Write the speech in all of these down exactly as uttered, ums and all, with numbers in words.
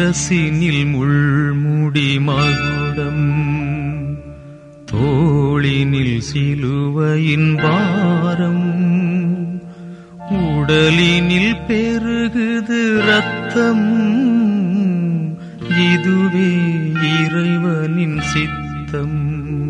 சிரசினில் முள்முடி மகுடம், தோளினில் சிலுவையின் பாரம், உடலினில் பெருகுது ரத்தம், இதுவே இறைவனின் சித்தம்.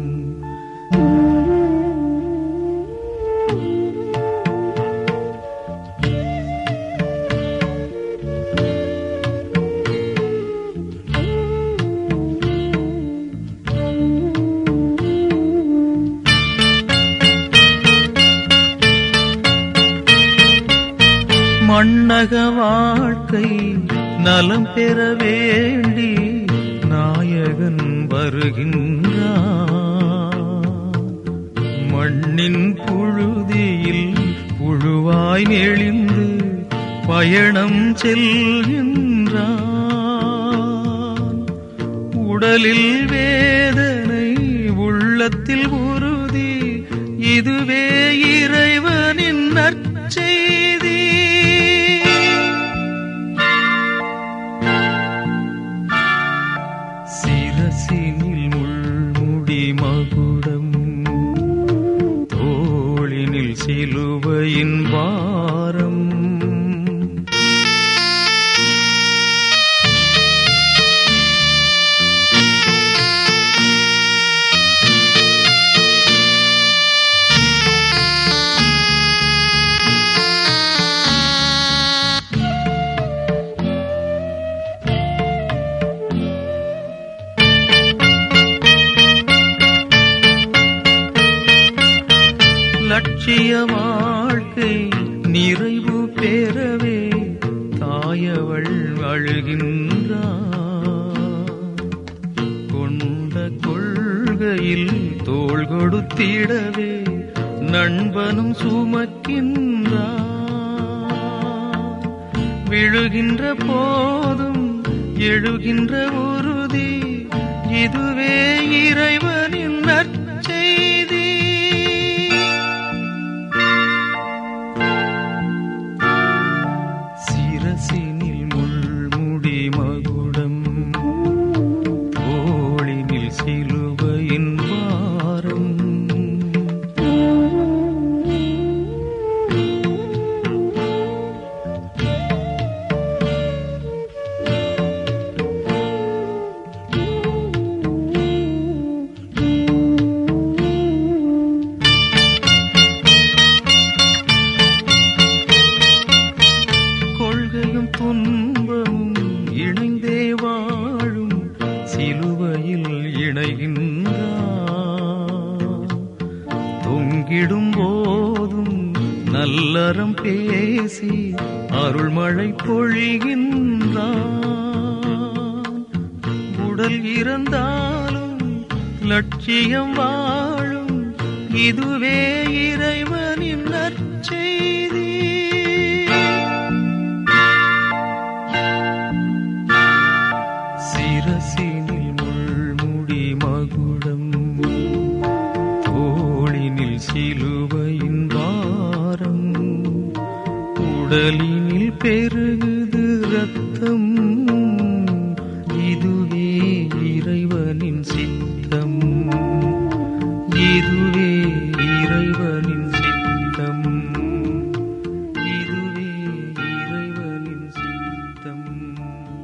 மண்ணக வாழ்க்கை நலம் பெற வேண்டி நாயகன் வருகின்றான். மண்ணின் புழுதியில் புழுவாய் நெளிந்து பயணம் செல்கின்றான். உடலில் வேதனை உள்ளத்தில் உறுதி, இதுவே இறைவனின் நற்செய்தி. சிரசினில் முள்முடி மகுடம், தோளினில் சிலுவையின் பாரம். லட்சிய வாழ்க்கை நிறைவு பெறவே தாயவள் அழுகின்றார். கொண்ட கொள்கையில் தோள் கொடுத்திடவே நண்பனும் சுமக்கின்றார். விழுகின்ற போதும் எழுகின்ற உறுதி, இதுவே இறைவனின் நற்செய்தி. சிரசினில் முள்முடி மகுடம், தோளினில் சிலுவையின் பாரம். துன்பமும் இணைந்தே வாழும் சிலுவையில் இணைகின்றான். தொங்கிடும் போதும் நல்லறம் பேசி அருள்மழை பொழிகின்றான். உடல் இறந்தாலும் லட்சியம் வாழும், இதுவே இறைவனின் நற்செய்தி. சிரசினில் முள்முடி மகுடம், தோளினில் சிலுவையின் பாரம், உடலினில் பெருகுது ரத்தம், இதுவே இறைவனின் சித்தம். இதுவே இறைவனின் சித்தம். இதுவே இறைவனின் சித்தம்.